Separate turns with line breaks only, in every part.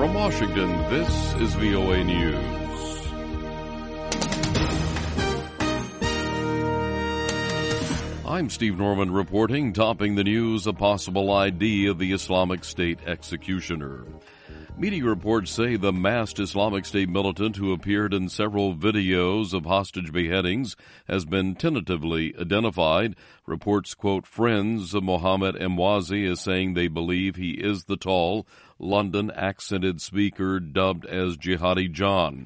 From Washington, this is VOA News. I'm Steve Norman reporting, topping the news, a possible ID of the Islamic State executioner. Media reports say the masked Islamic State militant who appeared in several videos of hostage beheadings has been tentatively identified. Reports quote friends of Mohammed Emwazi as saying they believe he is the tall, London-accented speaker dubbed as Jihadi John.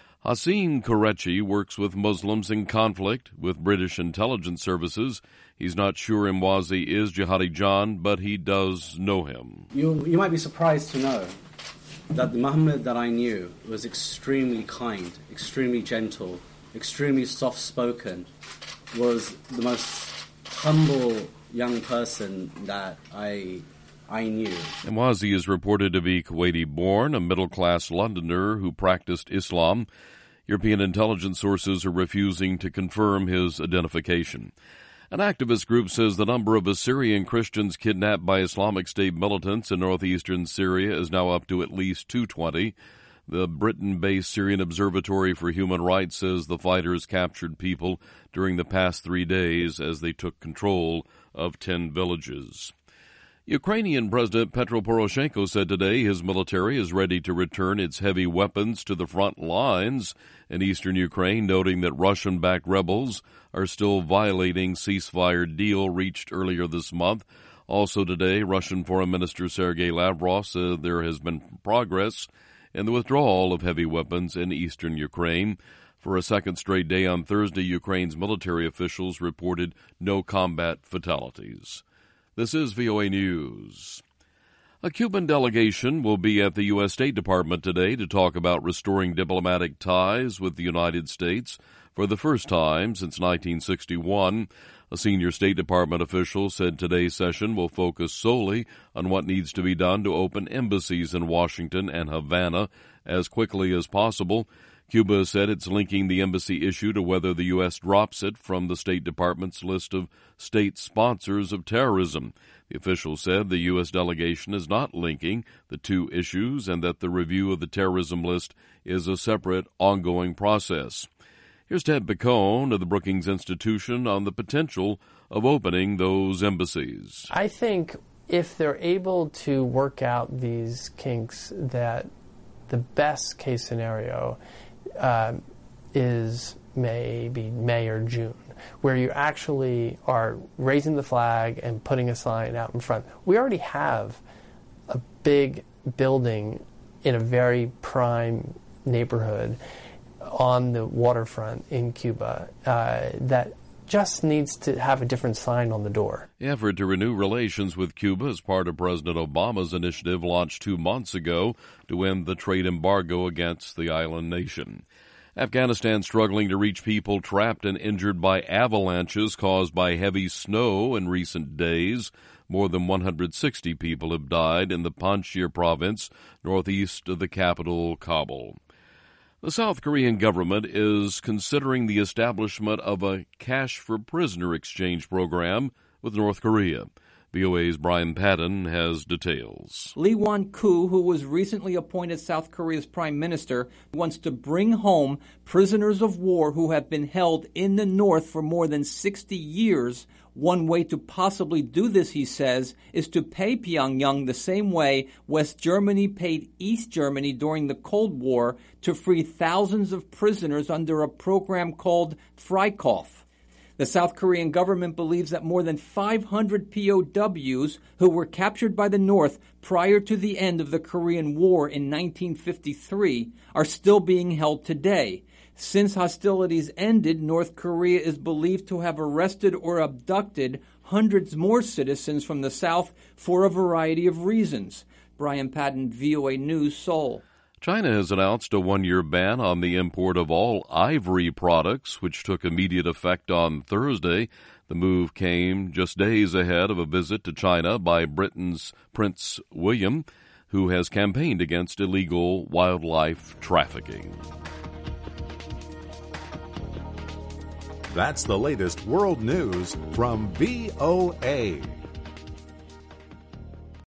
Hassan Qureshi works with Muslims in conflict with British intelligence services. He's not sure Emwazi is Jihadi John, but he does know him.
You might be surprised to know that the Muhammad that I knew was extremely kind, extremely gentle, extremely soft-spoken, was the most humble young person that I knew.
Emwazi is reported to be Kuwaiti-born, a middle-class Londoner who practiced Islam. European intelligence sources are refusing to confirm his identification. An activist group says the number of Assyrian Christians kidnapped by Islamic State militants in northeastern Syria is now up to at least 220. The Britain-based Syrian Observatory for Human Rights says the fighters captured people during the past 3 days as they took control of 10 villages. Ukrainian President Petro Poroshenko said today his military is ready to return its heavy weapons to the front lines in eastern Ukraine, noting that Russian-backed rebels are still violating ceasefire deal reached earlier this month. Also today, Russian Foreign Minister Sergei Lavrov said there has been progress in the withdrawal of heavy weapons in eastern Ukraine. For a second straight day on Thursday, Ukraine's military officials reported no combat fatalities. This is VOA News. A Cuban delegation will be at the U.S. State Department today to talk about restoring diplomatic ties with the United States for the first time since 1961. A senior State Department official said today's session will focus solely on what needs to be done to open embassies in Washington and Havana as quickly as possible. Cuba said it's linking the embassy issue to whether the U.S. drops it from the State Department's list of state sponsors of terrorism. The official said the U.S. delegation is not linking the two issues and that the review of the terrorism list is a separate, ongoing process. Here's Ted Picone of the Brookings Institution on the potential of opening those embassies.
I think if they're able to work out these kinks, that the best case scenario is maybe May or June, where you actually are raising the flag and putting a sign out in front. We already have a big building in a very prime neighborhood on the waterfront in Cuba that just needs to have a different sign on the door.
The effort to renew relations with Cuba is part of President Obama's initiative launched 2 months ago to end the trade embargo against the island nation. Afghanistan struggling to reach people trapped and injured by avalanches caused by heavy snow in recent days. More than 160 people have died in the Panjshir province, northeast of the capital, Kabul. The South Korean government is considering the establishment of a cash-for-prisoner exchange program with North Korea. VOA's Brian Patton has details.
Lee Won-koo, who was recently appointed South Korea's prime minister, wants to bring home prisoners of war who have been held in the North for more than 60 years. One way to possibly do this, he says, is to pay Pyongyang the same way West Germany paid East Germany during the Cold War to free thousands of prisoners under a program called Freikorps. The South Korean government believes that more than 500 POWs who were captured by the North prior to the end of the Korean War in 1953 are still being held today. Since hostilities ended, North Korea is believed to have arrested or abducted hundreds more citizens from the South for a variety of reasons. Brian Patton, VOA News, Seoul.
China has announced a 1-year ban on the import of all ivory products, which took immediate effect on Thursday. The move came just days ahead of a visit to China by Britain's Prince William, who has campaigned against illegal wildlife trafficking.
That's the latest world news from VOA.